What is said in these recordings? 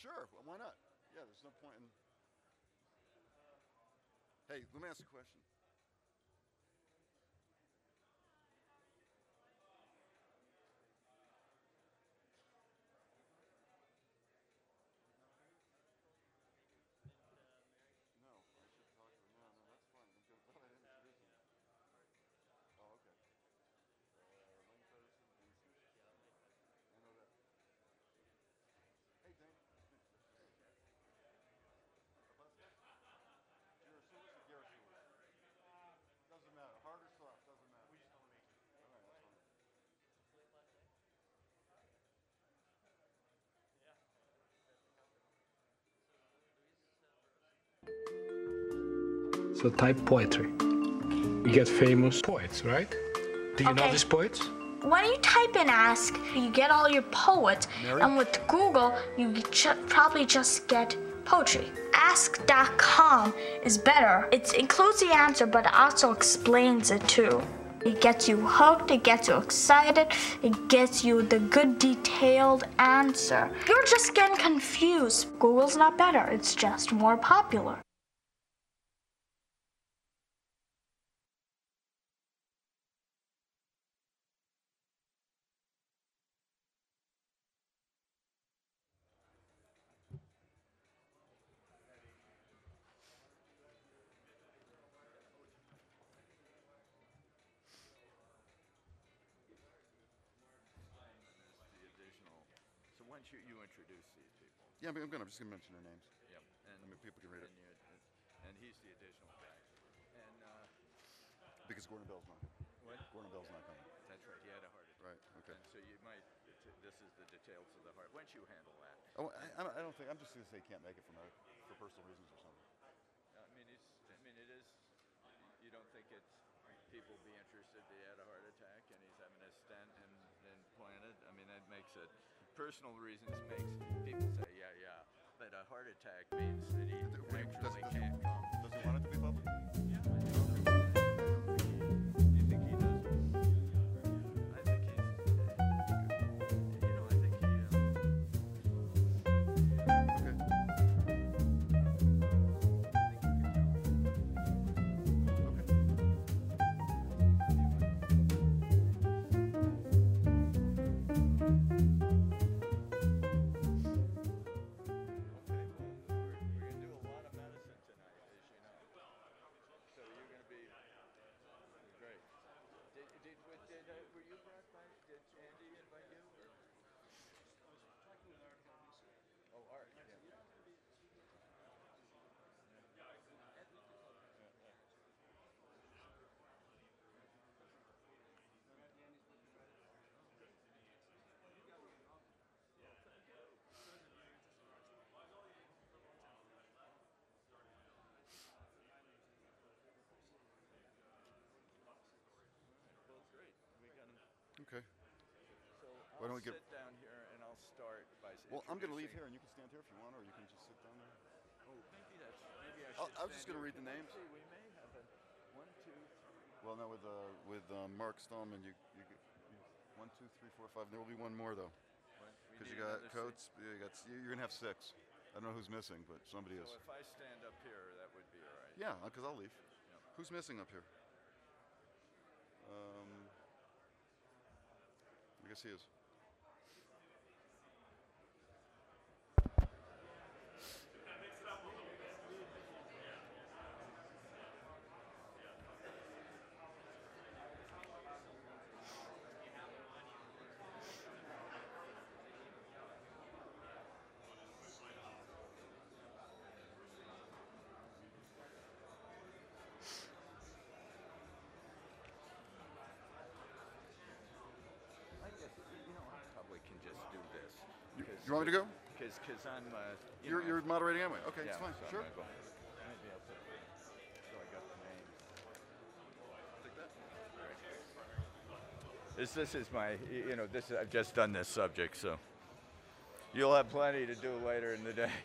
Sure, why not? Yeah, there's no point in. Hey, let me ask you a question. No, I should talk to her. No, no, that's fine. I'm good. I didn't introduce him. Oh, okay. Lane Patterson and Sushi. I know that. Hey, Dane. Abastos? Girasulis or Garasulis? Doesn't matter. Hard or soft, doesn't matter. All right, that's fine. So type poetry. You get famous poets, right? Do you know these poets? When you type in ask, you get all your poets, Mary? and with Google, you probably just get poetry. Ask.com is better. It includes the answer, but it also explains it too. It gets you hooked, it gets you excited, it gets you the good detailed answer. You're just getting confused. Google's not better, it's just more popular. So once you introduce these people, Yeah, I'm just gonna mention their names. yep, and I mean, people can read it. and he's the additional guy, and Because Gordon Bell's not. what? Gordon Bell's not coming. That's right. He had a heart attack. Right. Okay. And so you might. This is the details of the heart. Once you handle that, Oh, I don't think. I'm just gonna say he can't make it for personal reasons or something. I mean, it is. You don't think it's people be interested that he had a heart attack and he's having a stent and implanted? I mean, that makes it. Personal reasons makes people say, yeah. But a heart attack means that he actually can't come. Does he want it to be public? You think he does? I think he's. I think he. Were you brought by? Did Andy invite you? Oh, Art. Yeah. Well, great. We got him. Okay. So Why don't I'll we give- sit down here and I'll start by. Well, I'm gonna leave introducing- here, and you can stand here if you want, or you can just sit down there. Oh, maybe I should. I was just stand gonna here. read the names. See, we may have a 1, 2. Well, now with Mark Stallman, you 1, 2, 3, 4, 5. There will be one more though, because you got Coates. You're gonna have 6. I don't know who's missing, but somebody is. So if I stand up here, that would be all right. Yeah, because I'll leave. Yep. Who's missing up here? I guess he is. I guess I probably can just do this. You want me to go? Because I'm. You're moderating anyway. Okay, yeah, it's fine. so I'm Sure. gonna go. Maybe I'll put so I got the names. Take that. This is my. This I've just done this subject, so you'll have plenty to do later in the day.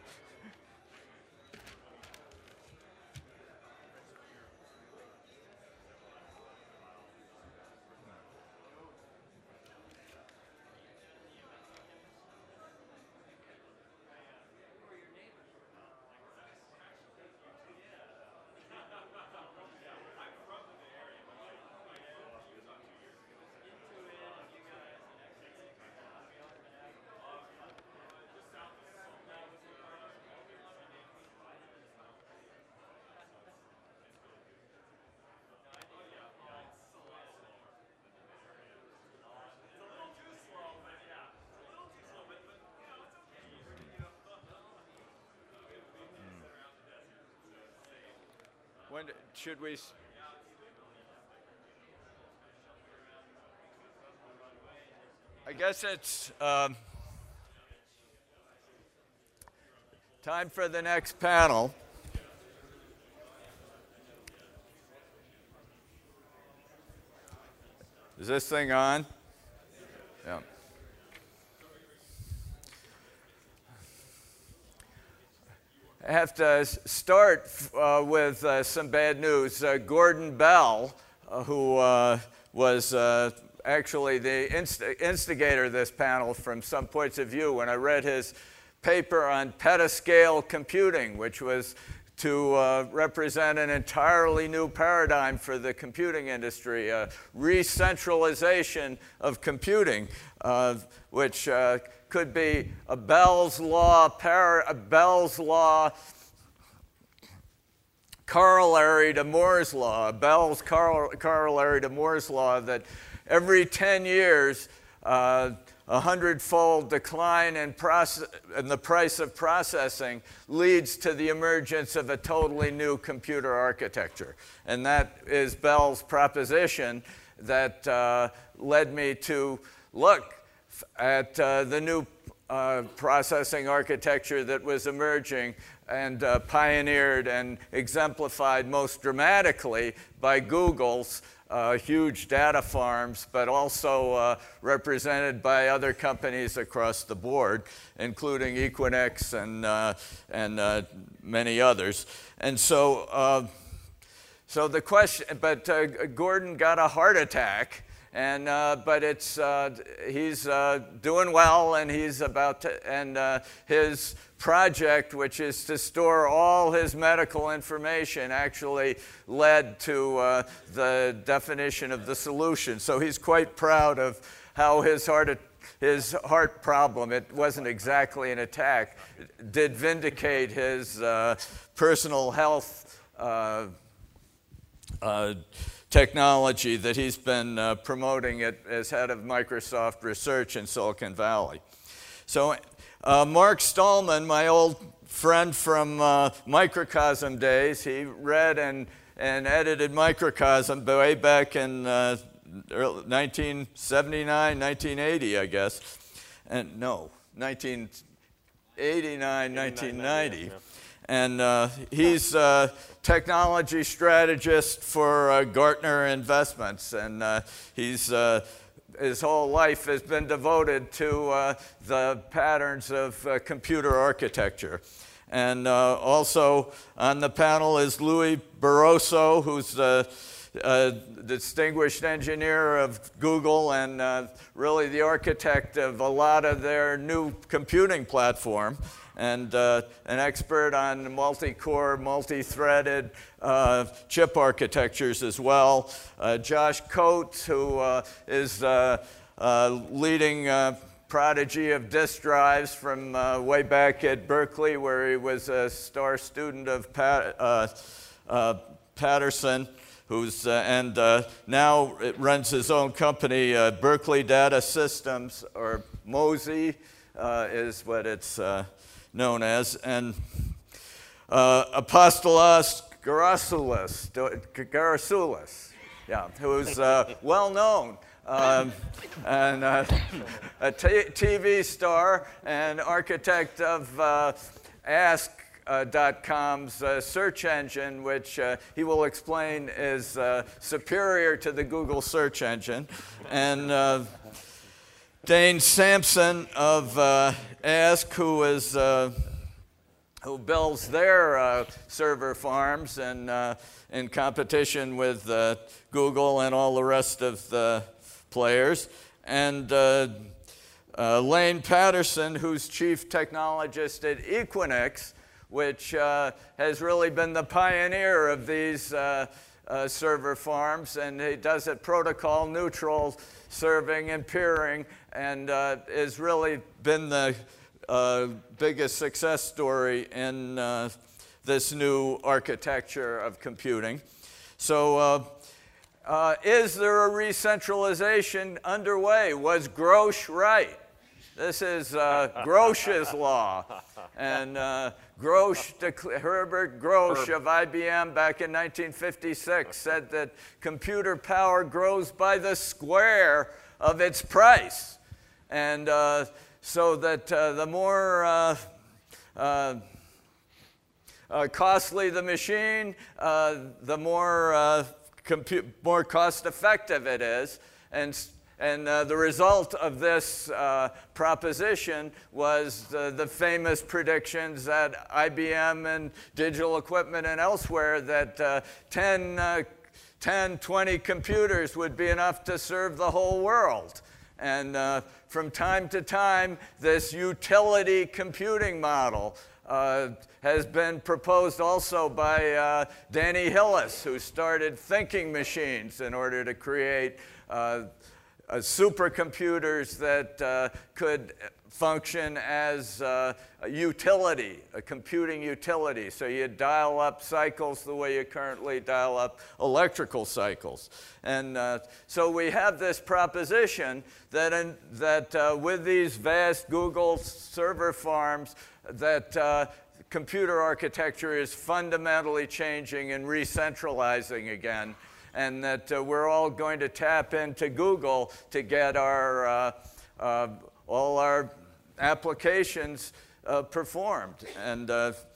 should we? I guess it's time for the next panel. Is this thing on? Yeah. I have to start with some bad news. Gordon Bell, who was actually the instigator of this panel from some points of view, when I read his paper on petascale computing, which was to represent an entirely new paradigm for the computing industry, a re-centralization of computing, which could be a Bell's law corollary to Moore's law, Bell's corollary to Moore's law, that every 10 years, a 100-fold decline in the price of processing leads to the emergence of a totally new computer architecture. And that is Bell's proposition that led me to look at the new processing architecture that was emerging and pioneered and exemplified most dramatically by Google's huge data farms, but also represented by other companies across the board, including Equinix and many others. And so, so the question, but Gordon got a heart attack. And but he's doing well, and he's about to, and his project, which is to store all his medical information, actually led to the definition of the solution. So he's quite proud of how his heart problem, it wasn't exactly an attack, did vindicate his personal health technology that he's been promoting as head of Microsoft Research in Silicon Valley. So Mark Stallman, my old friend from Microcosm days, he read and edited Microcosm way back in 1979, 1980, I guess. And no, 1989, 1990. Yeah. And he's a technology strategist for Gartner Investments, and his whole life has been devoted to the patterns of computer architecture. And also on the panel is Louis Barroso, who's a distinguished engineer of Google and really the architect of a lot of their new computing platform, and an expert on multi-core, multi-threaded chip architectures as well. Josh Coates, who is leading prodigy of disk drives from way back at Berkeley, where he was a star student of Patterson, who's and now it runs his own company, Berkeley Data Systems, or MOSI is what it's known as, and Apostolos Garasoulas, yeah, who's well known. And a TV star and architect of Ask.com's search engine, which he will explain is superior to the Google search engine. And Dane Sampson of Ask, who builds their server farms and in competition with Google and all the rest of the players, and Lane Patterson, who's chief technologist at Equinix, which has really been the pioneer of these server farms, and he does it protocol neutral, serving and peering, and has really been the biggest success story in this new architecture of computing. So is there a re-centralization underway? Was Grosch right? This is Grosch's law. And Herbert Grosch of IBM back in 1956 said that computer power grows by the square of its price. And so that the more costly the machine, the more cost-effective it is. And the result of this proposition was the famous predictions at IBM and Digital Equipment and elsewhere that 10, 20 computers would be enough to serve the whole world. And from time to time, this utility computing model has been proposed also by Danny Hillis, who started thinking machines in order to create supercomputers that could function as a utility, a computing utility. So you dial up cycles the way you currently dial up electrical cycles. And so we have this proposition that with these vast Google server farms, that computer architecture is fundamentally changing and re-centralizing again, and that we're all going to tap into Google to get our all our applications performed. And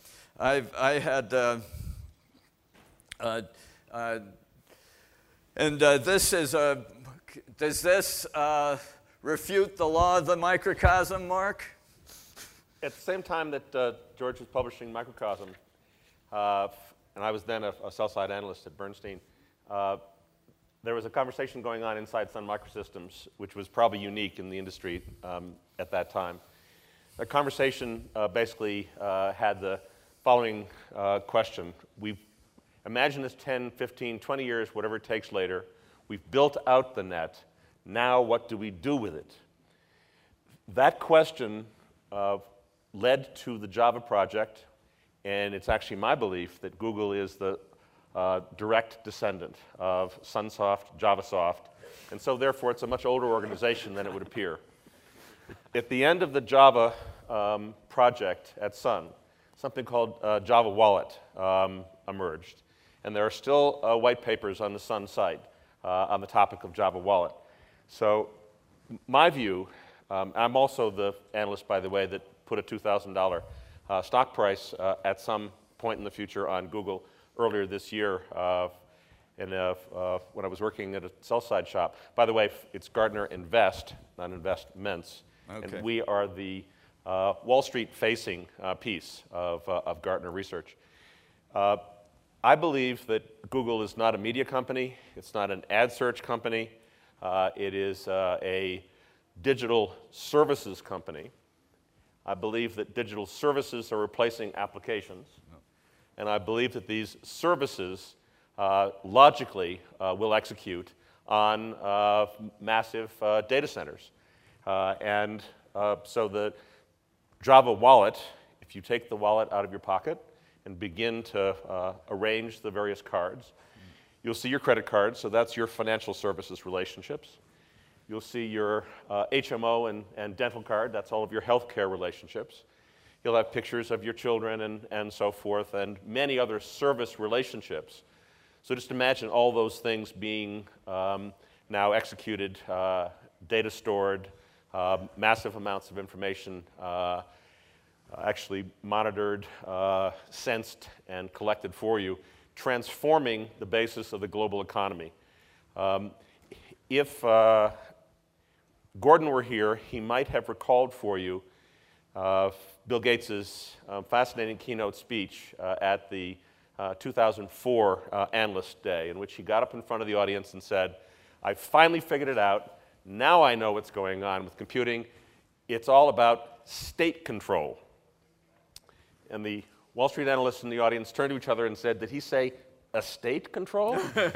this is a. Does this refute the law of the microcosm, Mark? At the same time that George was publishing Microcosm, and I was then a sell-side analyst at Bernstein, there was a conversation going on inside Sun Microsystems, which was probably unique in the industry at that time. The conversation basically had the following question. Imagine this 10, 15, 20 years, whatever it takes later. We've built out the net. Now what do we do with it? That question led to the Java project, and it's actually my belief that Google is the direct descendant of Sunsoft, Javasoft, and so therefore it's a much older organization than it would appear. At the end of the Java project at Sun, something called Java Wallet emerged, and there are still white papers on the Sun site on the topic of Java Wallet. So my view, I'm also the analyst, by the way, that put a $2,000 stock price at some point in the future on Google earlier this year when I was working at a sell-side shop. By the way, it's Gartner Invest, not Investments. Okay. And we are the Wall Street-facing piece of Gartner Research. I believe that Google is not a media company. It's not an ad search company. It is a digital services company. I believe that digital services are replacing applications. And I believe that these services logically will execute on massive data centers. So the Java Wallet, if you take the wallet out of your pocket and begin to arrange the various cards, you'll see your credit cards, so that's your financial services relationships. You'll see your HMO and dental card, that's all of your healthcare relationships. You'll have pictures of your children and so forth, and many other service relationships. So just imagine all those things being now executed, data stored, massive amounts of information actually monitored, sensed, and collected for you, transforming the basis of the global economy. If Gordon were here, he might have recalled for you Bill Gates' fascinating keynote speech at the 2004 Analyst Day, in which he got up in front of the audience and said, "I finally figured it out. Now I know what's going on with computing. It's all about state control." And the Wall Street analysts in the audience turned to each other and said, "Did he say estate control?"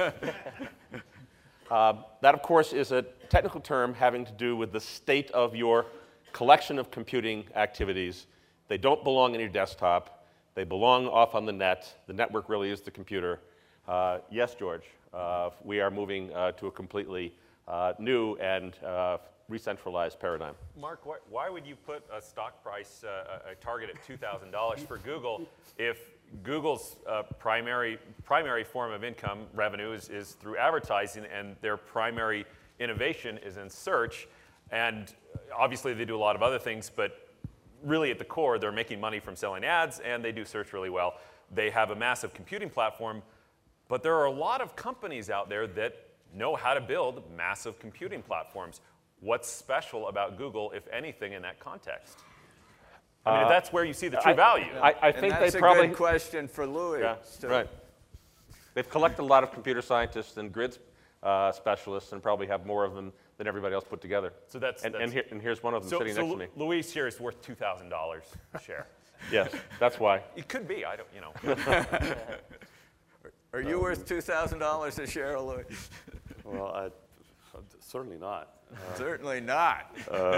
That, of course, is a technical term having to do with the state of your collection of computing activities. They don't belong in your desktop. They belong off on the net. The network really is the computer. Yes, George, we are moving to a completely new and re-centralized paradigm. Mark, why would you put a stock price, a target at $2,000 for Google if Google's primary form of income revenue is through advertising, and their primary innovation is in search? And obviously they do a lot of other things, but really at the core, they're making money from selling ads, and they do search really well. They have a massive computing platform, but there are a lot of companies out there that know how to build massive computing platforms. What's special about Google, if anything, in that context? I mean, that's where you see the true value. I think that's they probably. a good question for Louis. Yeah, right. They've collected a lot of computer scientists and grid specialists, and probably have more of them than everybody else put together. So that's and here's one of them sitting next to me. Luis here is worth $2,000 a share. Yes, that's why. It could be. I don't. You know. Are you worth $2,000 a share, Louis? Well, certainly not. Certainly not.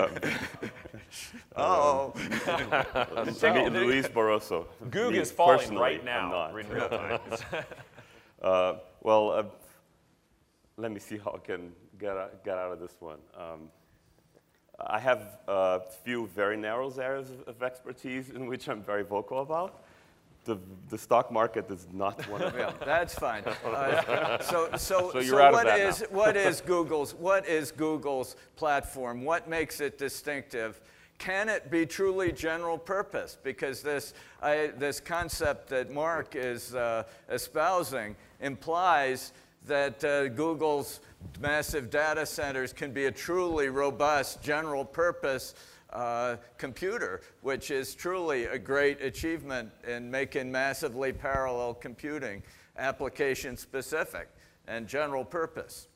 Luis Barroso. Goog Me, is falling personally, right I'm now not. in real time. Well, let me see how I can get out of this one. I have a few very narrow areas of expertise in which I'm very vocal about. The stock market is not one of them. Yeah, that's fine. So you're out of that now. what is Google's platform? What makes it distinctive? Can it be truly general purpose? Because this concept that Mark is espousing implies that Google's massive data centers can be a truly robust general purpose computer, which is truly a great achievement in making massively parallel computing application specific and general purpose.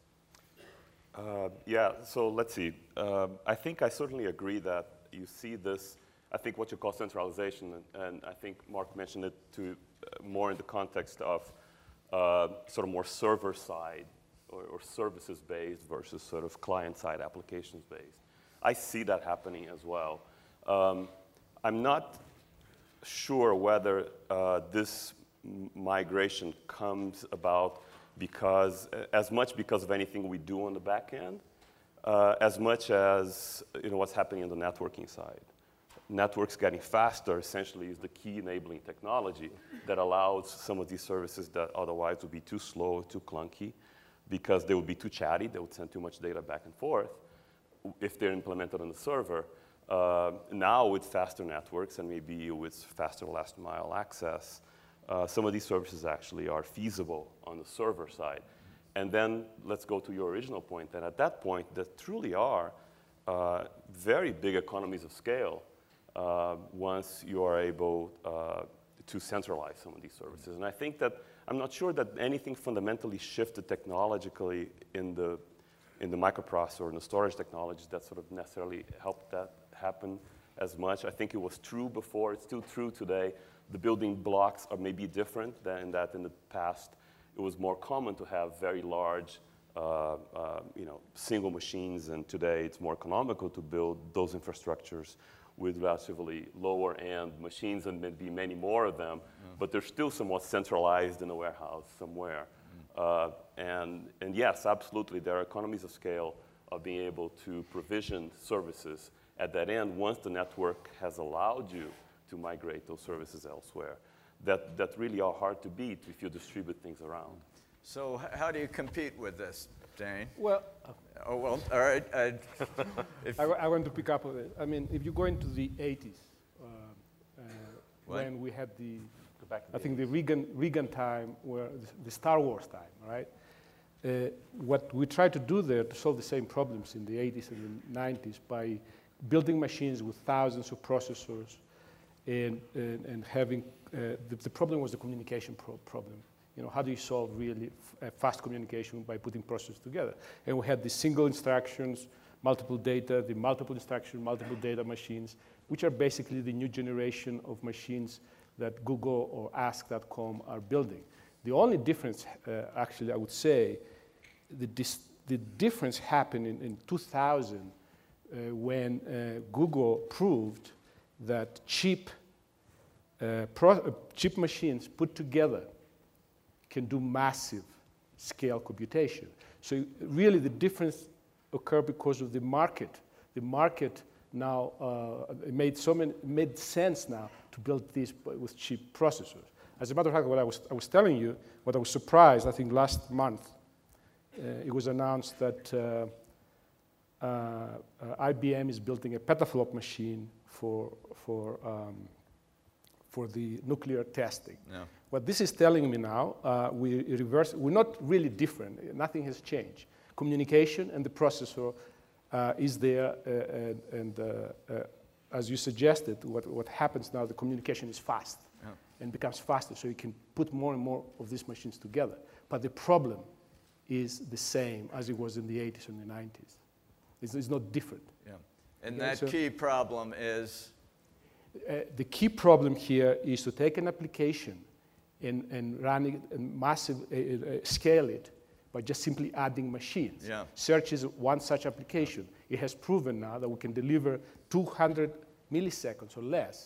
Yeah, so let's see. I think I certainly agree that you see this, I think what you call centralization, and I think Mark mentioned it to more in the context of sort of more server side or services based versus sort of client side applications based. I see that happening as well. I'm not sure whether this migration comes about as much because of anything we do on the back end, as much as what's happening on the networking side. Networks getting faster essentially is the key enabling technology that allows some of these services that otherwise would be too slow, too clunky, because they would be too chatty, they would send too much data back and forth. If they're implemented on the server, now with faster networks and maybe with faster last mile access, some of these services actually are feasible on the server side. And then let's go to your original point, that at that point, there truly are very big economies of scale once you are able to centralize some of these services. And I think that, I'm not sure that anything fundamentally shifted technologically in the microprocessor and the storage technologies that sort of necessarily helped that happen as much. I think it was true before, it's still true today. The building blocks are maybe different than that in the past. It was more common to have very large single machines, and today it's more economical to build those infrastructures with relatively lower end machines and maybe many more of them, but they're still somewhat centralized in a warehouse somewhere. And yes, absolutely, there are economies of scale of being able to provision services at that end once the network has allowed you to migrate those services elsewhere that really are hard to beat if you distribute things around. So how do you compete with this, Dane? Well, Oh, well, all right. I want to pick up on it. I mean, if you go into the 80s, when we had the Reagan time, where the Star Wars time, right? What we tried to do there to solve the same problems in the 80s and the 90s by building machines with thousands of processors and having, the problem was the communication problem. How do you solve really fast communication by putting processors together? And we had the single instructions, multiple data, the multiple instruction, multiple data machines, which are basically the new generation of machines that Google or Ask.com are building. The only difference, actually, I would say, the difference happened in 2000 when Google proved that cheap machines put together can do massive scale computation. So really the difference occur because of the market. The market now it made sense now to build this with cheap processors. As a matter of fact, what I was telling you, what I was surprised, I think last month, it was announced that IBM is building a petaflop machine for the nuclear testing. Yeah. What this is telling me now, we're not really different. Nothing has changed. Communication and the processor is there, and as you suggested, what happens now, the communication is fast and becomes faster, so you can put more and more of these machines together. But the problem is the same as it was in the 80s and the 90s. It's not different. Yeah. And that key problem is? The key problem here is to take an application and run it and scale it by just simply adding machines. Yeah. Search is one such application. It has proven now that we can deliver 200 milliseconds or less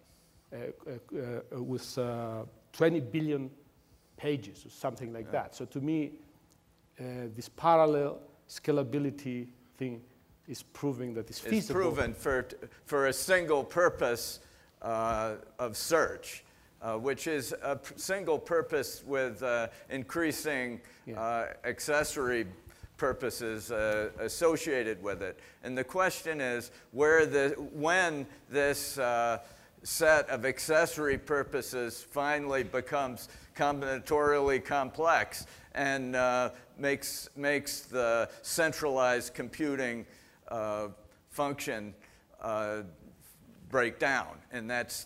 with 20 billion pages or something like that. So to me, this parallel scalability thing is proving that it's feasible. It's proven for a single purpose of search, which is a single purpose with increasing accessory purposes associated with it. And the question is when this set of accessory purposes finally becomes combinatorially complex and makes the centralized computing function break down, and that's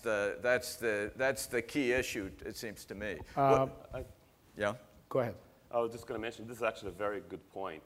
the key issue, it seems to me. Yeah. Go ahead. I was just going to mention, this is actually a very good point.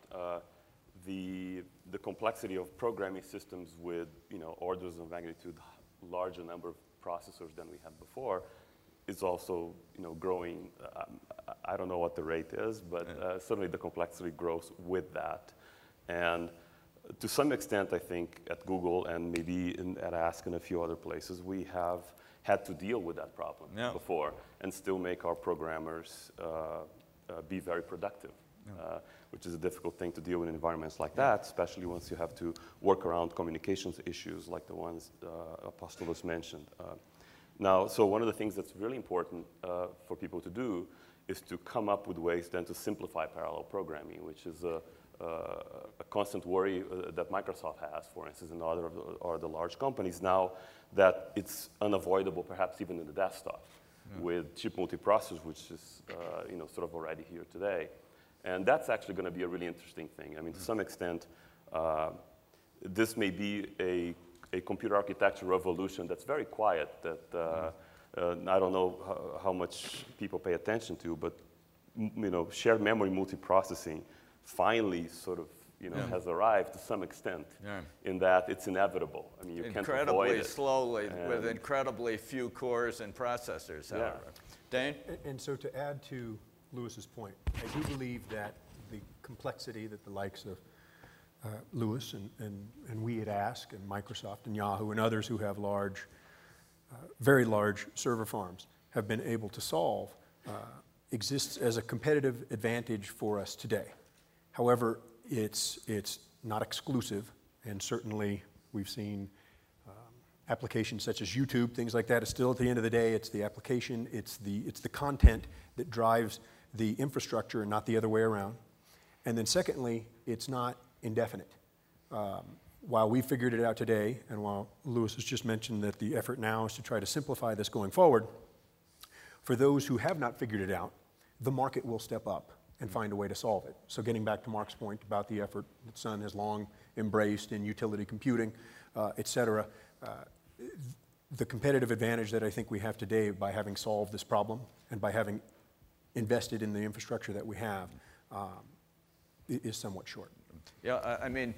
The complexity of programming systems with orders of magnitude larger number of processors than we had before is also growing. I don't know what the rate is, but certainly the complexity grows with that. And to some extent, I think at Google and maybe at Ask and a few other places, we have had to deal with that problem before and still make our programmers be very productive, which is a difficult thing to deal with in environments like that, especially once you have to work around communications issues like the ones Apostolos mentioned. Now, so one of the things that's really important for people to do is to come up with ways then to simplify parallel programming, which is a constant worry that Microsoft has, for instance, and other of the large companies now, that it's unavoidable, perhaps even in the desktop, with chip multiprocessors, which is sort of already here today. And that's actually going to be a really interesting thing. I mean, to some extent, this may be a computer architecture revolution that's very quiet, that I don't know how much people pay attention to, but shared memory multiprocessing finally sort of has arrived to some extent in that it's inevitable. I mean, you can't avoid it. Incredibly slowly with incredibly few cores and processors, however. Dane? And so to add to Lewis's point, I do believe that the complexity that the likes of Lewis and we at Ask and Microsoft and Yahoo and others who have large, very large server farms have been able to solve exists as a competitive advantage for us today. However, it's not exclusive, and certainly we've seen applications such as YouTube, things like that. It's still, at the end of the day, it's the application, it's the content that drives the infrastructure and not the other way around. And then secondly, it's not indefinite. While we figured it out today, and while Lewis has just mentioned that the effort now is to try to simplify this going forward, for those who have not figured it out, the market will step up and find a way to solve it. So getting back to Mark's point about the effort that Sun has long embraced in utility computing, et cetera, the competitive advantage that I think we have today by having solved this problem and by having invested in the infrastructure that we have is somewhat short. Yeah, I mean,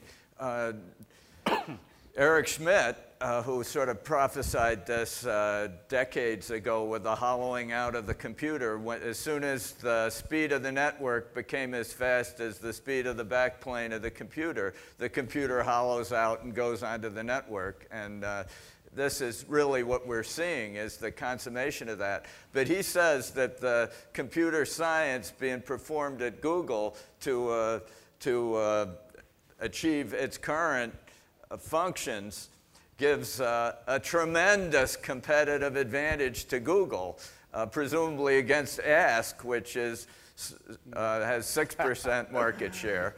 Eric Schmidt, who sort of prophesied this decades ago with the hollowing out of the computer, as soon as the speed of the network became as fast as the speed of the backplane of the computer hollows out and goes onto the network. And this is really what we're seeing, is the consummation of that. But he says that the computer science being performed at Google to achieve its current functions gives a tremendous competitive advantage to Google, presumably against Ask, which is has 6% market share.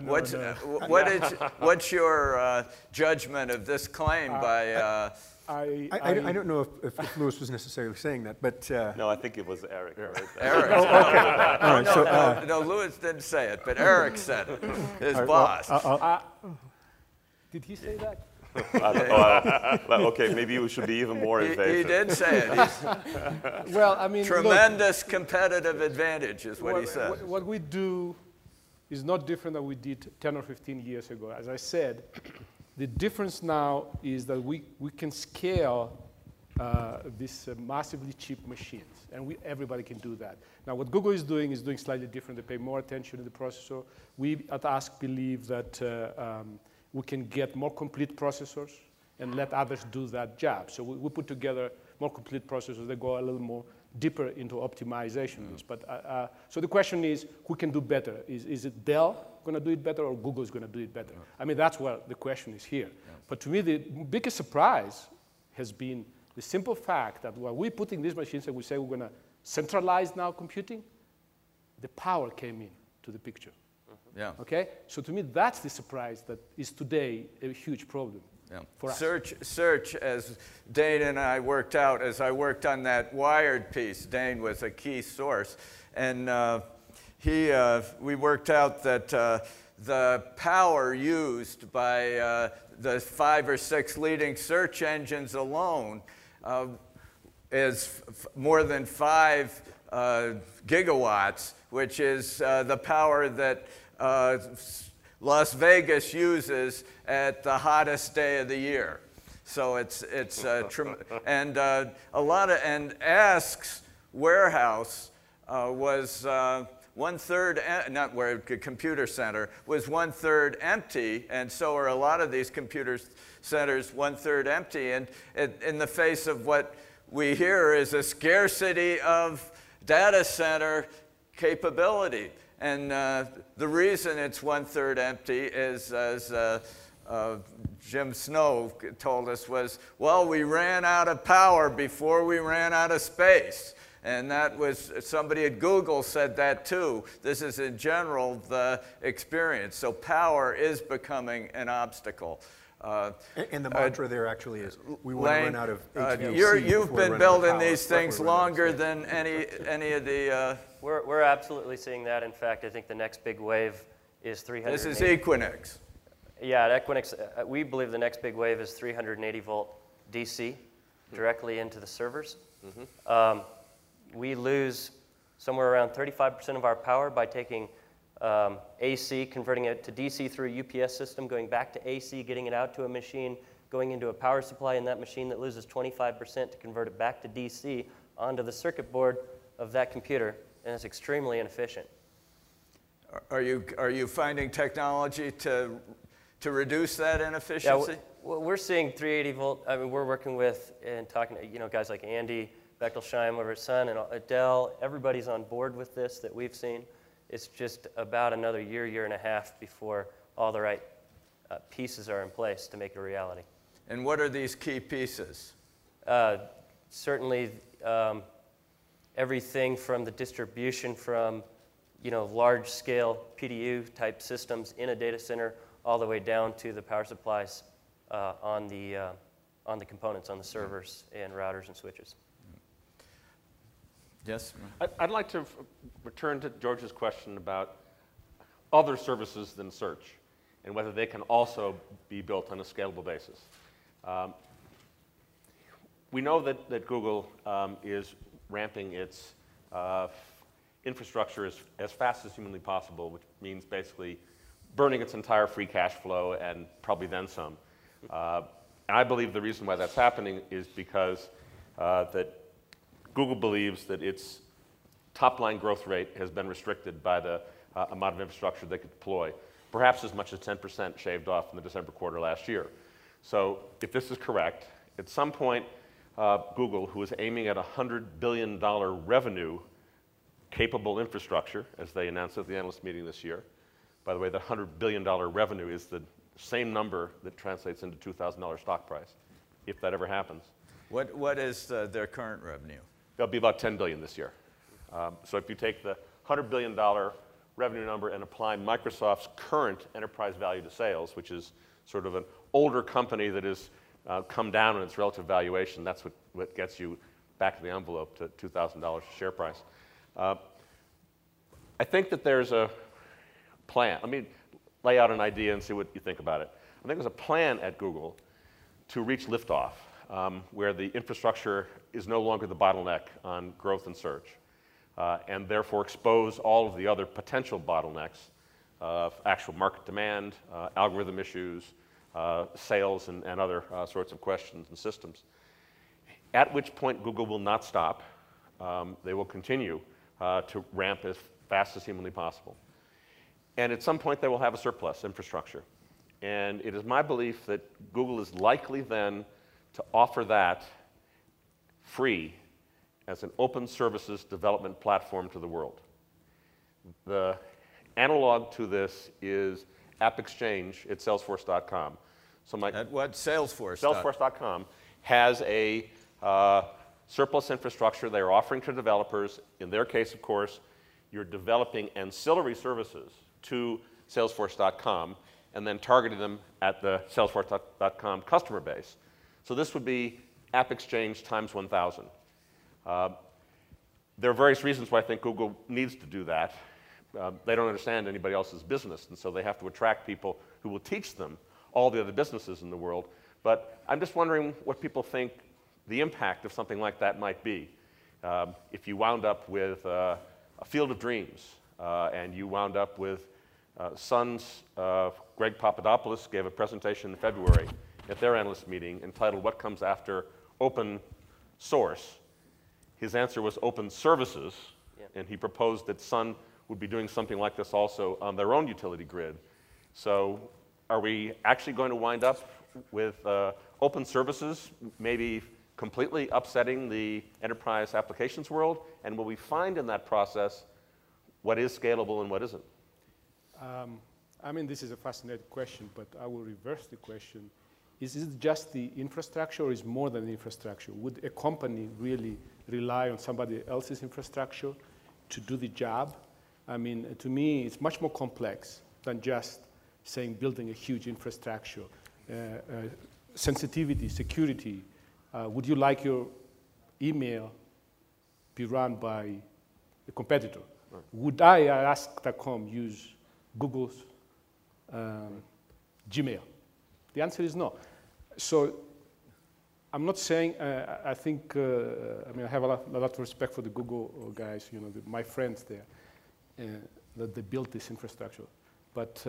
What's your judgment of this claim by? I don't know if Louis was necessarily saying that, but No, I think it was Eric. Right? Eric. all right, No, Louis didn't say it, but Eric said it. His boss. Did he say that? Well, okay, maybe we should be even more invasive. He did say it. Well, I mean, Tremendous competitive advantage is what he said. What we do is not different than we did 10 or 15 years ago. As I said, the difference now is that we can scale these massively cheap machines, and everybody can do that. Now, what Google is doing slightly different. They pay more attention to the processor. We at Ask believe that we can get more complete processors and let others do that job. So we put together more complete processors that go a little more deeper into optimization. But so the question is, who can do better? Is it Dell going to do it better, or Google is going to do it better? I mean, that's what the question is here. But to me, the biggest surprise has been the simple fact that while we're putting these machines and we say we're going to centralize now computing, the power came in to the picture. Yeah. Okay? So to me, that's the surprise that is today a huge problem for us. Search, as Dane and I worked out, as I worked on that Wired piece, Dane was a key source. And we worked out that the power used by the 5 or 6 leading search engines alone is more than 5 gigawatts, which is the power that Las Vegas uses at the hottest day of the year. So it's and a lot of, and Ask's warehouse was 1/3, not where computer center was 1/3 empty, and so are a lot of these computer centers 1/3 empty. And in the face of what we hear is a scarcity of data center capability. And the reason it's 1/3 empty is, as Jim Snow told us, was, well, we ran out of power before we ran out of space. And that was, somebody at Google said that too. This is in general the experience. So power is becoming an obstacle. And the mantra there actually is, we want to run out of HVAC. You've been building these things longer than any of the... We're absolutely seeing that. In fact, I think the next big wave is 380. This is Equinix. Yeah, at Equinix, we believe the next big wave is 380 volt DC directly into the servers. We lose somewhere around 35% of our power by taking AC, converting it to DC through a UPS system, going back to AC, getting it out to a machine, going into a power supply in that machine that loses 25% to convert it back to DC onto the circuit board of that computer, and it's extremely inefficient. Are you finding technology to reduce that inefficiency? Yeah, we're seeing 380 volt. I mean, we're working with and talking to guys like Andy Bechtolsheim over at Sun and Dell. Everybody's on board with this that we've seen. It's just about another year and a half before all the right pieces are in place to make it a reality. And what are these key pieces? Certainly everything from the distribution from large-scale PDU-type systems in a data center all the way down to the power supplies on the components, on the servers and routers and switches. Yes? I'd like to return to George's question about other services than search and whether they can also be built on a scalable basis. We know that Google is ramping its infrastructure as fast as humanly possible, which means basically burning its entire free cash flow and probably then some. And I believe the reason why that's happening is because that Google believes that its top-line growth rate has been restricted by the amount of infrastructure they could deploy, perhaps as much as 10% shaved off in the December quarter last year. So if this is correct, at some point, Google, who is aiming at $100 billion revenue capable infrastructure, as they announced at the analyst meeting this year, by the way, that $100 billion revenue is the same number that translates into $2,000 stock price, if that ever happens. What is their current revenue? They'll be about $10 billion this year. So if you take the $100 billion revenue number and apply Microsoft's current enterprise value to sales, which is sort of an older company that has come down in its relative valuation, that's what gets you back of the envelope to $2,000 share price. I think that there's a plan. Let me lay out an idea and see what you think about it. I think there's a plan at Google to reach liftoff, where the infrastructure is no longer the bottleneck on growth and search, and therefore expose all of the other potential bottlenecks of actual market demand, algorithm issues, sales, and other sorts of questions and systems. At which point Google will not stop. They will continue to ramp as fast as humanly possible. And at some point they will have a surplus infrastructure. And it is my belief that Google is likely then to offer that free as an open services development platform to the world. The analog to this is AppExchange at Salesforce.com. So At what? Salesforce? Salesforce.com has a surplus infrastructure they're offering to developers. In their case, of course, you're developing ancillary services to Salesforce.com and then targeting them at the Salesforce.com customer base. So this would be AppExchange times 1,000. There are various reasons why I think Google needs to do that. They don't understand anybody else's business, and so they have to attract people who will teach them all the other businesses in the world. But I'm just wondering what people think the impact of something like that might be. If you wound up with a field of dreams, and you wound up with Sun's Greg Papadopoulos gave a presentation in February at their analyst meeting entitled "What Comes After Open Source?" His answer was open services, and he proposed that Sun would be doing something like this also on their own utility grid. So are we actually going to wind up with open services, maybe completely upsetting the enterprise applications world? And will we find in that process what is scalable and what isn't? I mean, this is a fascinating question, but I will reverse the question. Is it just the infrastructure, or is more than the infrastructure? Would a company really rely on somebody else's infrastructure to do the job? I mean, to me, it's much more complex than just saying building a huge infrastructure. Sensitivity, security. Would you like your email be run by a competitor? Right. Would I, Ask.com, use Google's Gmail? The answer is no. So I'm not saying, I think, I mean, I have a lot of respect for the Google guys, you know, my friends there, that they built this infrastructure. But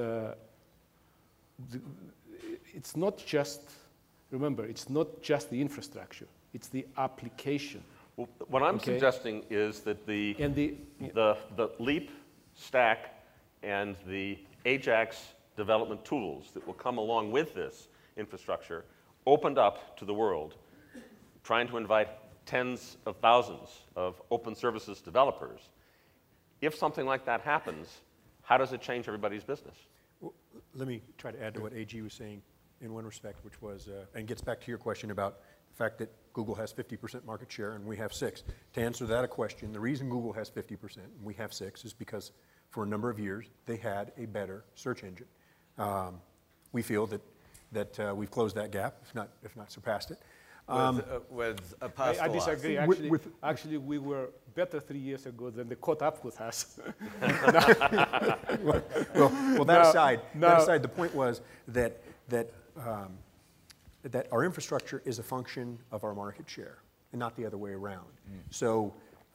it's not just, remember, it's not just the infrastructure, it's the application. Well, what I'm suggesting is that the Leap stack and the Ajax development tools that will come along with this infrastructure opened up to the world, trying to invite tens of thousands of open services developers. If something like that happens, how does it change everybody's business? Well, let me try to add to what AG was saying in one respect, which was, and gets back to your question about the fact that Google has 50% market share and we have 6%. To answer that question, the reason Google has 50% and we have 6% is because for a number of years they had a better search engine. We feel that we've closed that gap, if not surpassed it. With Apostolon. I disagree. Actually, we were better 3 years ago than they caught up with us. well, that aside, the point was that our infrastructure is a function of our market share and not the other way around. So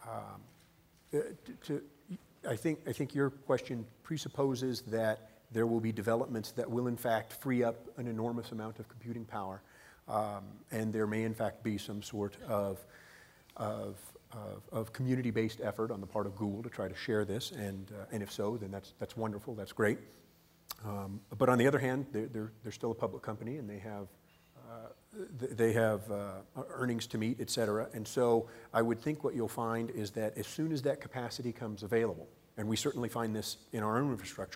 I think your question presupposes that there will be developments that will in fact free up an enormous amount of computing power, and there may in fact be some sort of community-based effort on the part of Google to try to share this, and if so, then that's wonderful, that's great. But on the other hand, they're still a public company, and they have earnings to meet, et cetera. And so I would think what you'll find is that as soon as that capacity comes available, and we certainly find this in our own infrastructure,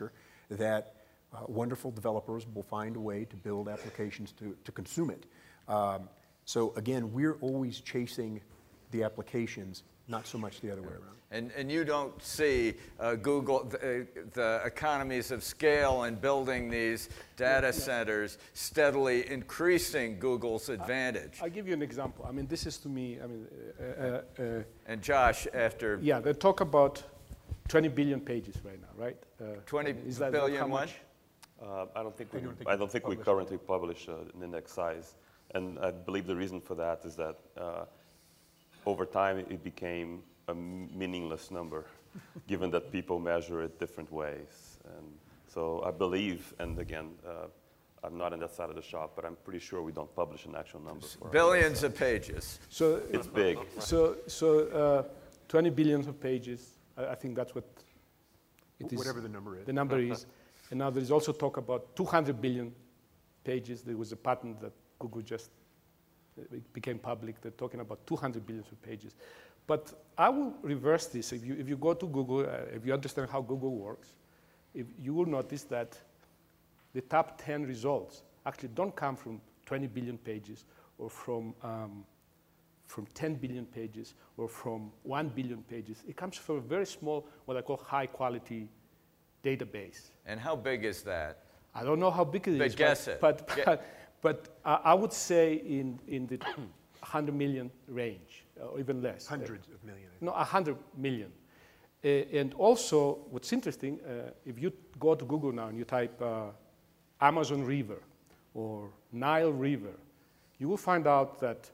that wonderful developers will find a way to build applications to consume it. So again, we're always chasing the applications, not so much the other way around. And you don't see Google, the economies of scale in building these data centers steadily increasing Google's advantage. I'll give you an example. I mean, this is to me, I mean, and Josh, after... Yeah, they talk about 20 billion pages right now, right? 20 is that billion how what? much? I don't think we currently publish an index size. And I believe the reason for that is that over time it became a meaningless number, given that people measure it different ways. And so I believe, and again, I'm not on that side of the shop, but I'm pretty sure we don't publish an actual number. For billions of pages. So it's big. So 20 billions of pages, I think that's what it is. Whatever the number is. The number is. And now there's also talk about 200 billion pages. There was a patent that Google just it became public. They're talking about 200 billion of pages. But I will reverse this. If you go to Google, if you understand how Google works, you will notice that the top 10 results actually don't come from 20 billion pages or from 10 billion pages or from 1 billion pages. It comes from a very small, what I call high-quality database. And how big is that? I don't know how big it is. Guess it. But I would say in the 100 million range, or even less. Hundreds of million. No, 100 million. And also, what's interesting, if you go to Google now and you type Amazon River or Nile River, you will find out that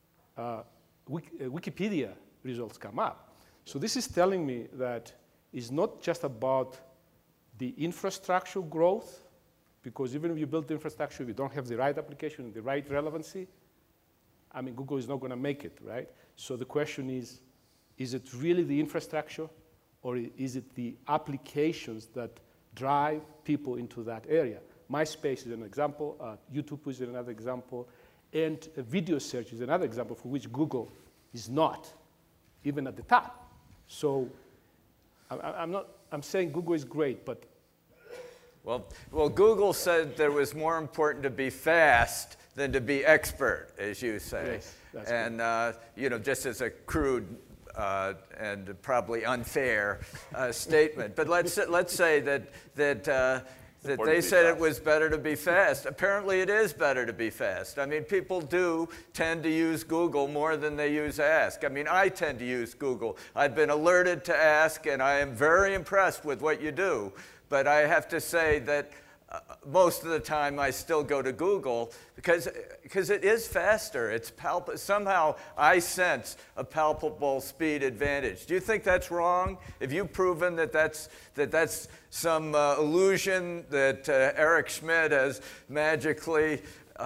Wikipedia results come up. So this is telling me that it's not just about the infrastructure growth, because even if you build the infrastructure, if you don't have the right application, the right relevancy, I mean, Google is not going to make it, right? So the question is it really the infrastructure, or is it the applications that drive people into that area? MySpace is an example, YouTube is another example, and video search is another example for which Google is not even at the top. So I'm saying Google is great, but Well, Google said there was more important to be fast than to be expert, as you say. Yes, that's and you know, just as a crude and probably unfair statement. But let's say that they said it was better to be fast. Apparently, it is better to be fast. I mean, people do tend to use Google more than they use Ask. I mean, I tend to use Google. I've been alerted to Ask, and I am very impressed with what you do. But I have to say that most of the time I still go to Google because it is faster. It's somehow I sense a palpable speed advantage. Do you think that's wrong? Have you proven that that's some illusion that Eric Schmidt has magically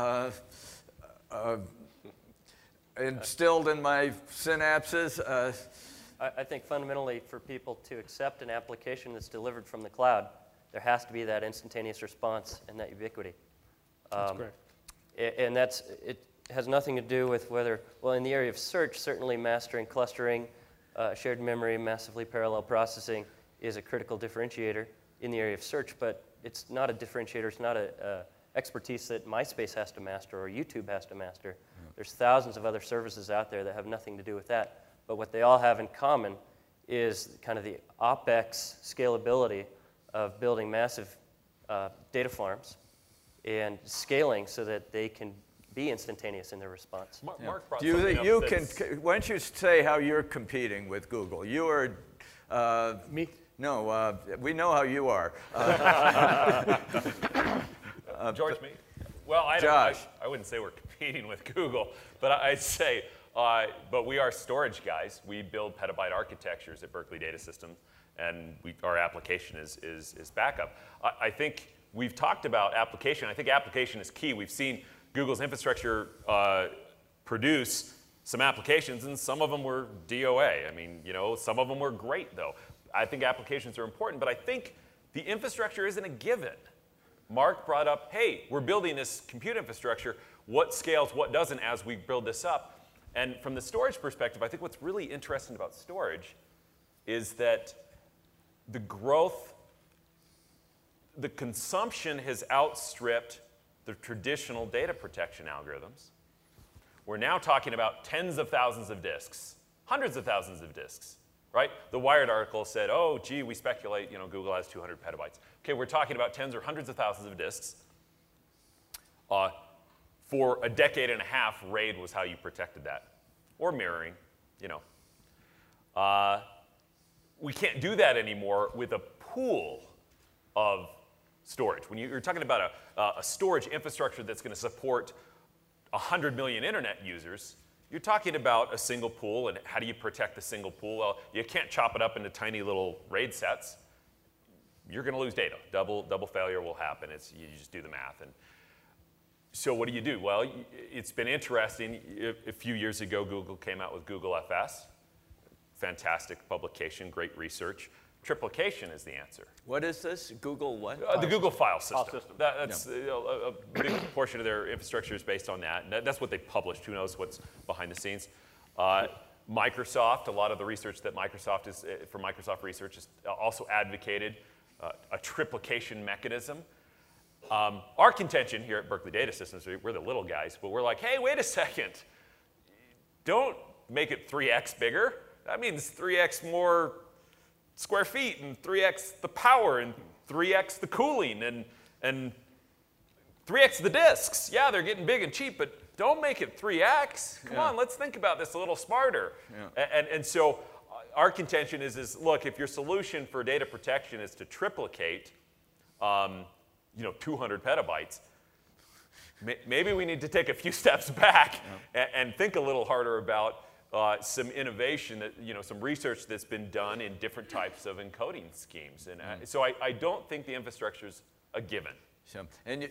instilled in my synapses? I think fundamentally for people to accept an application that's delivered from the cloud, there has to be that instantaneous response and that ubiquity. That's correct. And it has nothing to do with whether, well, in the area of search, certainly mastering, clustering, shared memory, massively parallel processing is a critical differentiator in the area of search, but it's not a differentiator, it's not a expertise that MySpace has to master or YouTube has to master. There's thousands of other services out there that have nothing to do with that. But what they all have in common is kind of the OpEx scalability of building massive data farms and scaling so that they can be instantaneous in their response. Mark brought Do you something think you up can? that's- Why don't you say how you're competing with Google? You are. Me? No, we know how you are. George, me? Well, Josh. I wouldn't say we're competing with Google, but I'd say, but we are storage guys. We build petabyte architectures at Berkeley Data Systems, and our application is backup. I think we've talked about application. I think application is key. We've seen Google's infrastructure produce some applications, and some of them were DOA. I mean, you know, some of them were great, though. I think applications are important, but I think the infrastructure isn't a given. Mark brought up, hey, we're building this compute infrastructure. What scales, what doesn't as we build this up? And from the storage perspective, I think what's really interesting about storage is that the growth the consumption has outstripped the traditional data protection algorithms. We're now talking about tens of thousands of disks, hundreds of thousands of disks, right? The Wired article said, oh, gee, we speculate, Google has 200 petabytes. Okay, we're talking about tens or hundreds of thousands of disks. For a decade and a half, RAID was how you protected that, or mirroring, We can't do that anymore with a pool of storage. When you're talking about a storage infrastructure that's going to support 100 million internet users, you're talking about a single pool, and how do you protect the single pool? Well, you can't chop it up into tiny little RAID sets. You're going to lose data. Double failure will happen. You just do the math. And so what do? Well, it's been interesting. A few years ago, Google came out with Google FS. Fantastic publication, great research. Triplication is the answer. What is this? Google what? The Google File System. That's a big portion of their infrastructure is based on that. And that's what they published. Who knows what's behind the scenes? Microsoft, a lot of the research that Microsoft is, for Microsoft Research, is also advocated a triplication mechanism. Our contention here at Berkeley Data Systems, we're the little guys, but we're like, hey, wait a second. Don't make it 3x bigger. That means 3x more square feet, and 3x the power, and 3x the cooling, and 3x the disks. Yeah, they're getting big and cheap, but don't make it 3x. Come on, let's think about this a little smarter. Yeah. And so our contention is, look, if your solution for data protection is to triplicate 200 petabytes, maybe we need to take a few steps back and think a little harder about some innovation, some research that's been done in different types of encoding schemes. And so I don't think the infrastructure is a given. So,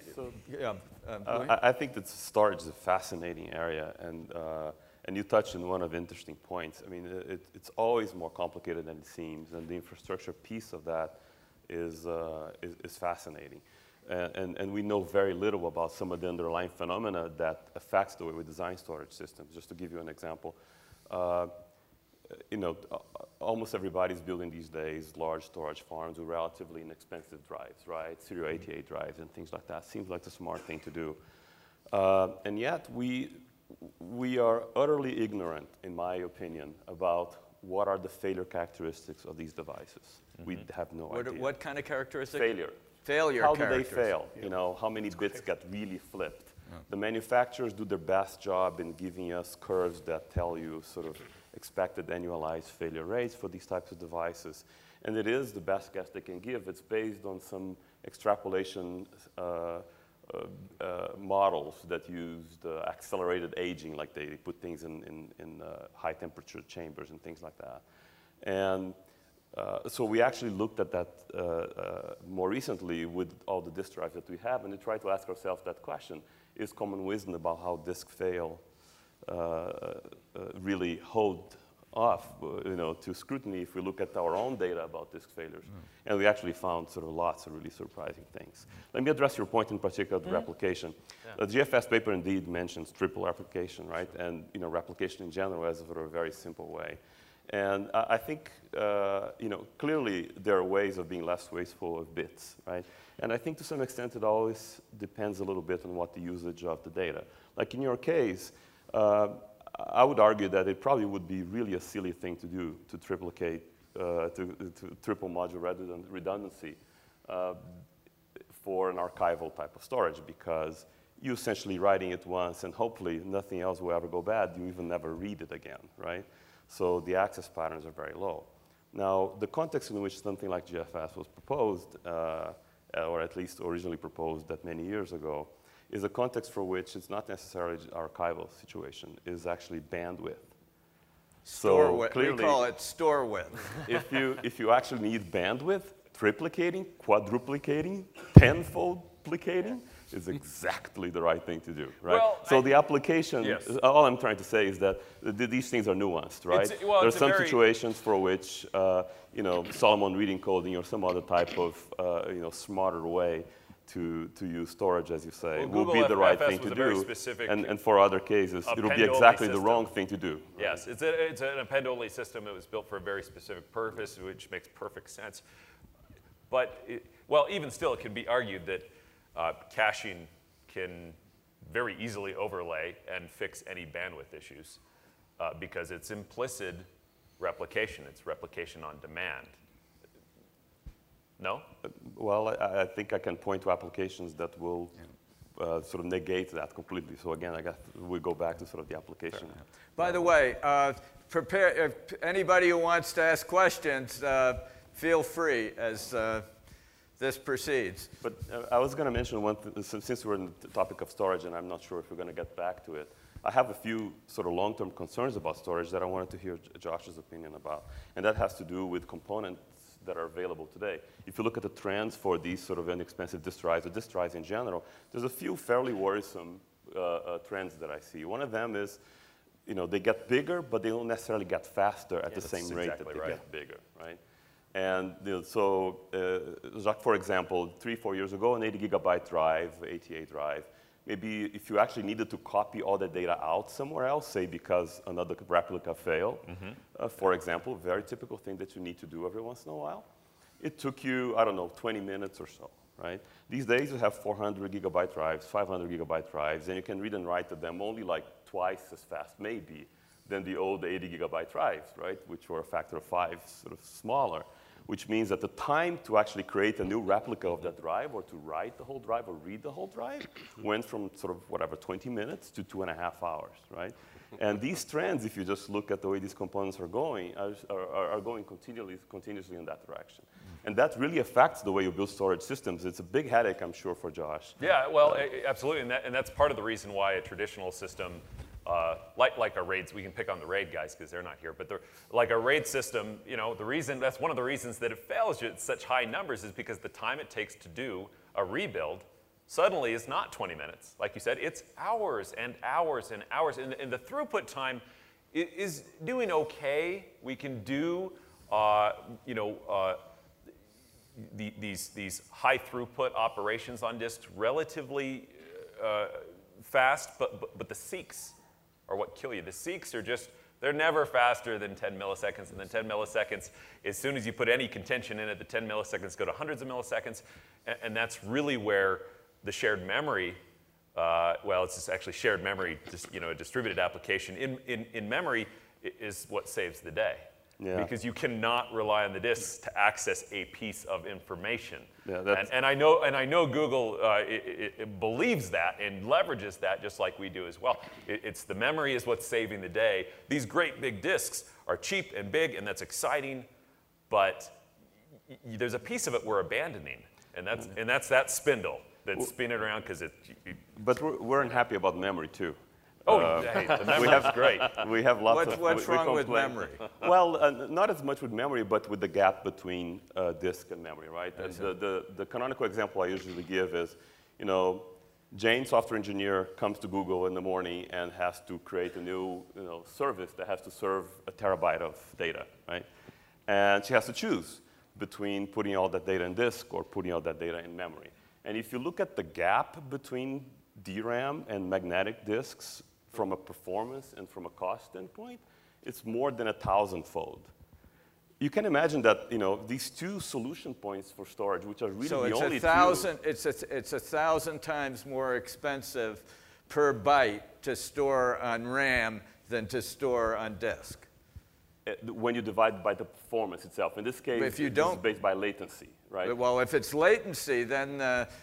I think that storage is a fascinating area, and you touched on one of the interesting points. I mean, it's always more complicated than it seems, and the infrastructure piece of that is fascinating. And we know very little about some of the underlying phenomena that affects the way we design storage systems. Just to give you an example, almost everybody's building these days large storage farms with relatively inexpensive drives, right? Serial 88 drives and things like that. Seems like the smart thing to do. And yet we are utterly ignorant, in my opinion, about what are the failure characteristics of these devices. Mm-hmm. We have no idea. What kind of characteristics? Failure. How do they fail? How many bits get really flipped? The manufacturers do their best job in giving us curves that tell you sort of expected annualized failure rates for these types of devices. And it is the best guess they can give. It's based on some extrapolation models that use the accelerated aging, like they put things in high temperature chambers and things like that. And so we actually looked at that more recently with all the disk drives that we have, and we tried to ask ourselves that question. Is common wisdom about how disk fail really hold off to scrutiny if we look at our own data about disk failures? And we actually found sort of lots of really surprising things. Let me address your point in particular, the replication. The GFS paper indeed mentions triple replication, right? And replication in general as a sort of very simple way. And I think, clearly there are ways of being less wasteful of bits, right? And I think to some extent it always depends a little bit on what the usage of the data. Like in your case, I would argue that it probably would be really a silly thing to do to triplicate, to triple module redundancy for an archival type of storage, because you're essentially writing it once and hopefully nothing else will ever go bad. You even never read it again, right? So the access patterns are very low. Now, the context in which something like GFS was proposed, or at least originally proposed that many years ago, is a context for which it's not necessarily an archival situation, it's actually bandwidth. Store width. We call it store width. if you actually need bandwidth, triplicating, quadruplicating, tenfold-plicating is exactly the right thing to do, right? Well, so the application, all I'm trying to say is that these things are nuanced, right? There's some situations for which, Solomon reading coding or some other type of, smarter way to use storage, as you say, will be the right thing to do. And for other cases, it will be exactly the wrong thing to do. Right? Yes, it's an append-only system. It was built for a very specific purpose, which makes perfect sense. But, well, even still, it can be argued that caching can very easily overlay and fix any bandwidth issues because it's implicit replication. It's replication on demand. No? Well, I think I can point to applications that will sort of negate that completely. So again, I guess we go back to sort of the application. By the way, prepare, if anybody who wants to ask questions, feel free as this proceeds. But I was going to mention one thing, since we're on the topic of storage, and I'm not sure if we're going to get back to it. I have a few sort of long-term concerns about storage that I wanted to hear Josh's opinion about. And that has to do with components that are available today. If you look at the trends for these sort of inexpensive disk drives, or disk drives in general, there's a few fairly worrisome trends that I see. One of them is, you know, they get bigger, but they don't necessarily get faster at the same rate that they get bigger, right? And so, Jacques, for example, 3-4 years ago, an 80 gigabyte drive, ATA drive, maybe if you actually needed to copy all the data out somewhere else, say because another replica failed, for example, very typical thing that you need to do every once in a while, it took you, I don't know, 20 minutes or so, right? These days you have 400 gigabyte drives, 500 gigabyte drives, and you can read and write to them only like twice as fast, maybe, than the old 80 gigabyte drives, right? Which were a factor of 5, sort of smaller. Which means that the time to actually create a new replica of that drive, or to write the whole drive, or read the whole drive, went from sort of, whatever, 20 minutes to 2.5 hours, right? And these trends, if you just look at the way these components are going, are going continuously in that direction. And that really affects the way you build storage systems. It's a big headache, I'm sure, for Josh. Yeah, well, absolutely, and that's part of the reason why a traditional system like a RAID, we can pick on the RAID guys because they're not here, but like a RAID system, you know, that's one of the reasons that it fails at such high numbers is because the time it takes to do a rebuild suddenly is not 20 minutes. Like you said, it's hours and hours and hours, and the throughput time is doing okay. We can do, you know, these high throughput operations on disks relatively fast, but the seeks are what kill you. The seeks are just, they're never faster than 10 milliseconds, and then 10 milliseconds, as soon as you put any contention in it, the 10 milliseconds go to hundreds of milliseconds, and that's really where the shared memory, well, it's just actually shared memory, just, you know, a distributed application in memory is what saves the day. Yeah. Because you cannot rely on the disks to access a piece of information. Yeah, and I know Google it believes that and leverages that just like we do as well. It's the memory is what's saving the day. These great big disks are cheap and big, and that's exciting, but there's a piece of it we're abandoning, and that's that spindle that's spinning around because it. But we're unhappy about memory too. Oh, hey, the memory's great. We have lots of. What's wrong with memory? Well, not as much with memory, but with the gap between disk and memory, right? And the canonical example I usually give is, you know, Jane, software engineer, comes to Google in the morning and has to create a new, you know, service that has to serve a terabyte of data, right? And she has to choose between putting all that data in disk or putting all that data in memory. And if you look at the gap between DRAM and magnetic disks, from a performance and from a cost standpoint, it's more than 1,000-fold. You can imagine that, you know, these two solution points for storage, which are really the only two. It's 1,000 times more expensive per byte to store on RAM than to store on disk. When you divide by the performance itself. In this case, if you don't, it's based by latency, right? Well, if it's latency, then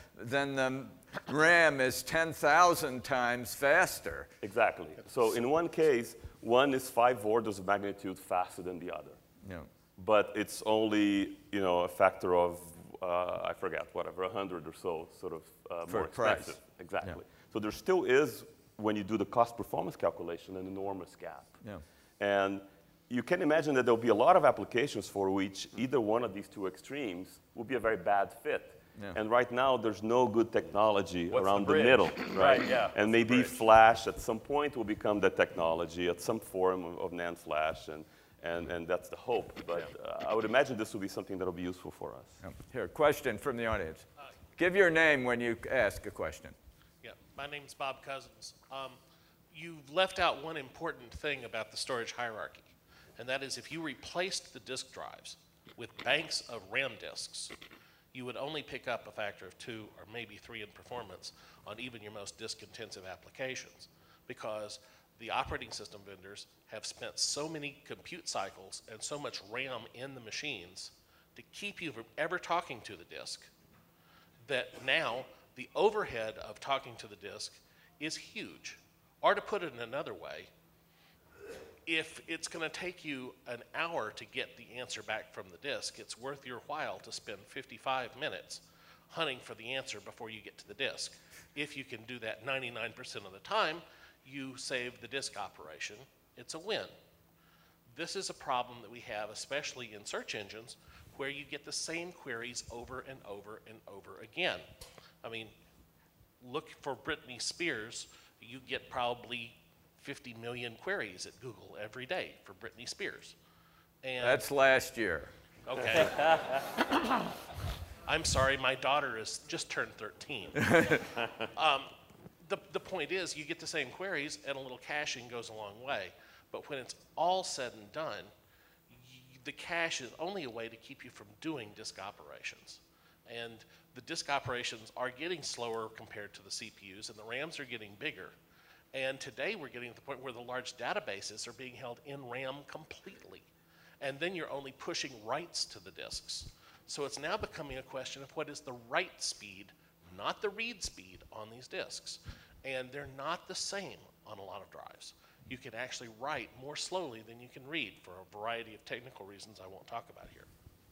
the RAM is 10,000 times faster. Exactly. So in one case, one is 5 orders of magnitude faster than the other. Yeah. But it's only, you know, a factor of, I forget, whatever, 100 or so, sort of more expensive. Price. Exactly. Yeah. So there still is, when you do the cost-performance calculation, an enormous gap. Yeah. And you can imagine that there'll be a lot of applications for which either one of these two extremes will be a very bad fit. Yeah. And right now, there's no good technology around the middle, right? Yeah. And maybe flash at some point will become the technology at some form of NAND flash, and that's the hope. But I would imagine this will be something that will be useful for us. Yeah. Here, question from the audience. Give your name when you ask a question. Yeah, my name's Bob Cousins. You left out one important thing about the storage hierarchy, and that is if you replaced the disk drives with banks of RAM disks, you would only pick up a factor of 2 or maybe 3 in performance on even your most disk-intensive applications, because the operating system vendors have spent so many compute cycles and so much RAM in the machines to keep you from ever talking to the disk that now the overhead of talking to the disk is huge. Or to put it in another way, if it's going to take you an hour to get the answer back from the disk, it's worth your while to spend 55 minutes hunting for the answer before you get to the disk. If you can do that 99% of the time, you save the disk operation. It's a win. This is a problem that we have, especially in search engines, where you get the same queries over and over and over again. I mean, look for Britney Spears, you get probably 50 million queries at Google every day for Britney Spears. And that's last year. Okay. I'm sorry, my daughter has just turned 13. The point is, you get the same queries and a little caching goes a long way. But when it's all said and done, the cache is only a way to keep you from doing disk operations. And the disk operations are getting slower compared to the CPUs, and the RAMs are getting bigger. And today we're getting to the point where the large databases are being held in RAM completely. And then you're only pushing writes to the disks. So it's now becoming a question of what is the write speed, not the read speed on these disks. And they're not the same on a lot of drives. You can actually write more slowly than you can read for a variety of technical reasons I won't talk about here.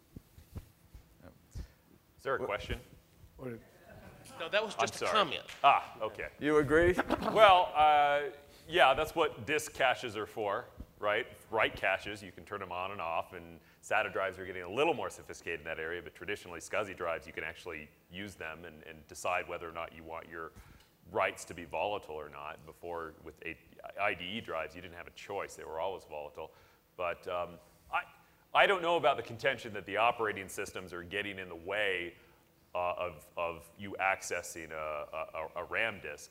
Is there a question? No, that was just a comment. Ah, okay. You agree? Well, yeah, that's what disk caches are for, right? Write caches, you can turn them on and off, and SATA drives are getting a little more sophisticated in that area, but traditionally SCSI drives, you can actually use them and decide whether or not you want your writes to be volatile or not. Before, with IDE drives, you didn't have a choice. They were always volatile. But I don't know about the contention that the operating systems are getting in the way of you accessing a RAM disk.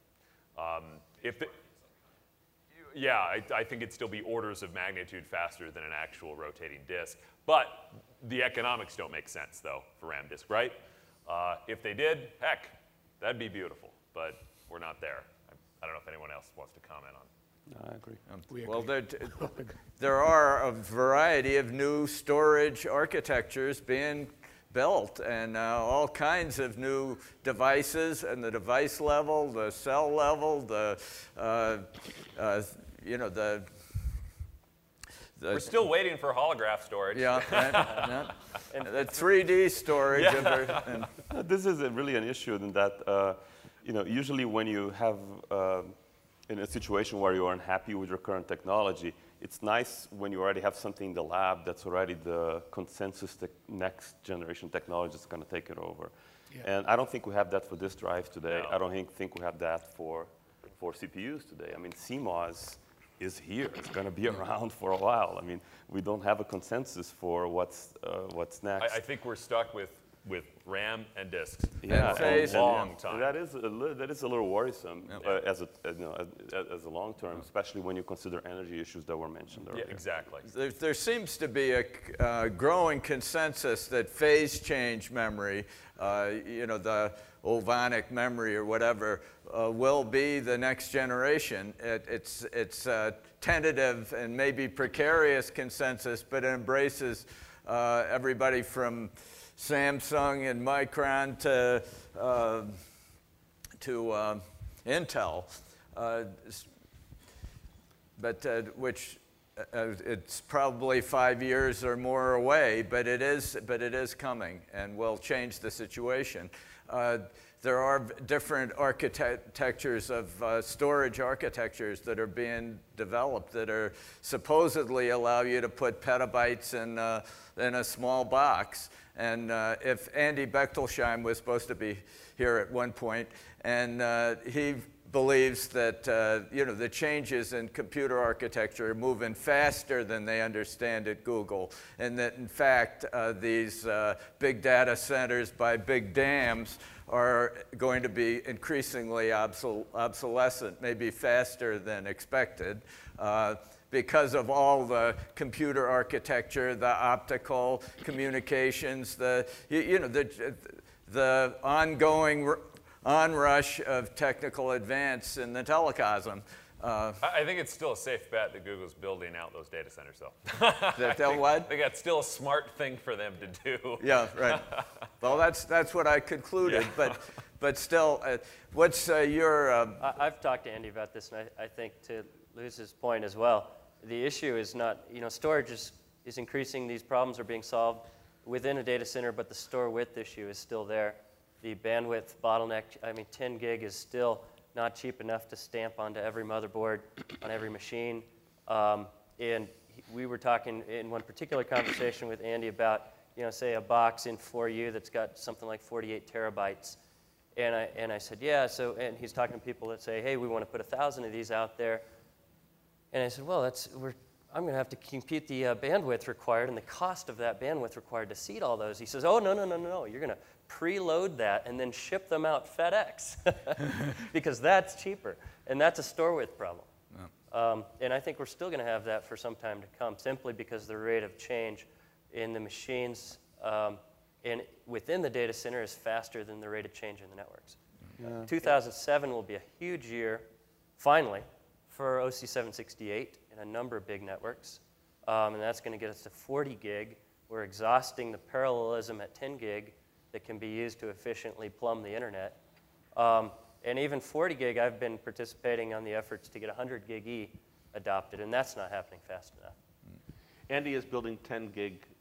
I think it'd still be orders of magnitude faster than an actual rotating disk. But the economics don't make sense, though, for RAM disk, right? If they did, heck, that'd be beautiful. But we're not there. I don't know if anyone else wants to comment on it. No, I agree. Well, there are a variety of new storage architectures being built, and all kinds of new devices, and the device level, the cell level, we're still waiting for holograph storage. Yeah, and the 3D storage. Yeah. This is really an issue in that, usually when you have in a situation where you are unhappy with your current technology, it's nice when you already have something in the lab that's already the consensus next generation technology that's going to take it over. Yeah. And I don't think we have that for disk drives today. No. I don't think we have that for CPUs today. I mean, CMOS is here. It's going to be around for a while. I mean, we don't have a consensus for what's next. I think we're stuck with RAM and disks for a long time. That is a little worrisome as a long term, especially when you consider energy issues that were mentioned earlier. Yeah, exactly. There seems to be a growing consensus that phase change memory, the Ovonic memory or whatever, will be the next generation. It's tentative and maybe precarious consensus, but it embraces everybody from Samsung and Micron to Intel, which it's probably 5 years or more away, but it is coming and will change the situation. There are different architectures of storage architectures that are being developed that are supposedly allow you to put petabytes in a small box. And if Andy Bechtolsheim was supposed to be here at one point, and he believes that the changes in computer architecture are moving faster than they understand at Google, and that in fact these big data centers by big dams are going to be increasingly obsolescent, maybe faster than expected, because of all the computer architecture, the optical communications, the ongoing onrush of technical advance in the telecosm. I think it's still a safe bet that Google's building out those data centers, though. What? I think that's still a smart thing for them to do. Yeah, right. Well, that's what I concluded, Yeah. but still, what's your... I've talked to Andy about this, and I think to Lewis's point as well, the issue is not, storage is increasing. These problems are being solved within a data center, but the store width issue is still there. The bandwidth bottleneck, 10 gig is still not cheap enough to stamp onto every motherboard, on every machine. And we were talking in one particular conversation with Andy about, say a box in 4U that's got something like 48 terabytes. And I said, yeah, and he's talking to people that say, hey, we want to put 1,000 of these out there. And I said, well, I'm going to have to compute the bandwidth required and the cost of that bandwidth required to seat all those. He says, oh, no, you're going to preload that and then ship them out FedEx because that's cheaper. And that's a store width problem. Yeah. And I think we're still going to have that for some time to come, simply because the rate of change in the machines and within the data center is faster than the rate of change in the networks. Yeah. 2007 will be a huge year, finally, for OC768 in a number of big networks. And that's going to get us to 40 gig. We're exhausting the parallelism at 10 gig that can be used to efficiently plumb the internet. And even 40 gig, I've been participating on the efforts to get 100 gig E adopted, and that's not happening fast enough. Andy is building 10 gig